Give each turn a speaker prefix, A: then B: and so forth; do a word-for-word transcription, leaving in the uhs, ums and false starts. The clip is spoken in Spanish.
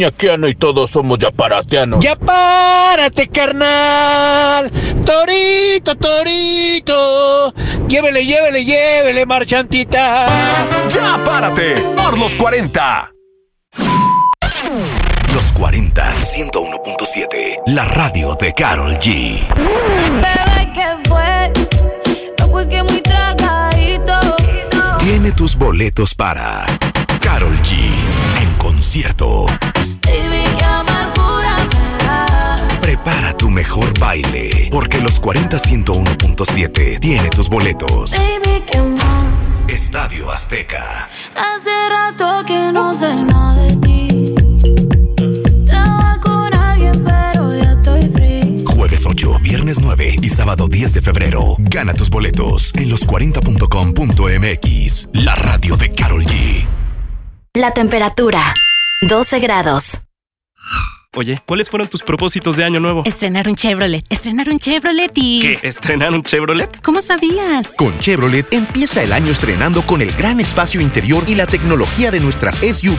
A: Ñaquiano y todos somos yaparastianos.
B: ¡Ya párate, carnal! ¡Torito, torito! ¡Llévele, llévele, llévele, marchantita!
C: ¡Ya párate! Por los cuarenta. Los cuarenta, ciento uno punto siete. La radio de Karol G.
D: Bebé, ¿qué fue? No fue que muy tragadito.
C: Tiene tus boletos para Karol G en concierto.
D: Baby, qué amargura me da.
C: Prepara tu mejor baile, porque los cuarenta, ciento uno punto siete tiene tus boletos.
D: Baby, qué más.
C: Estadio Azteca.
D: Hace rato que no sé nada de ti. Estaba con alguien, pero ya estoy free.
C: Jueves ocho, viernes nueve y sábado diez de febrero. Gana tus boletos en los cuarenta punto com punto m x. La radio de Karol G.
E: La temperatura, doce grados.
F: Oye, ¿cuáles fueron tus propósitos de año nuevo?
G: Estrenar un Chevrolet, estrenar un Chevrolet y...
F: ¿Qué? ¿Estrenar un Chevrolet?
G: ¿Cómo sabías?
H: Con Chevrolet empieza el año estrenando con el gran espacio interior y la tecnología de nuestras S U V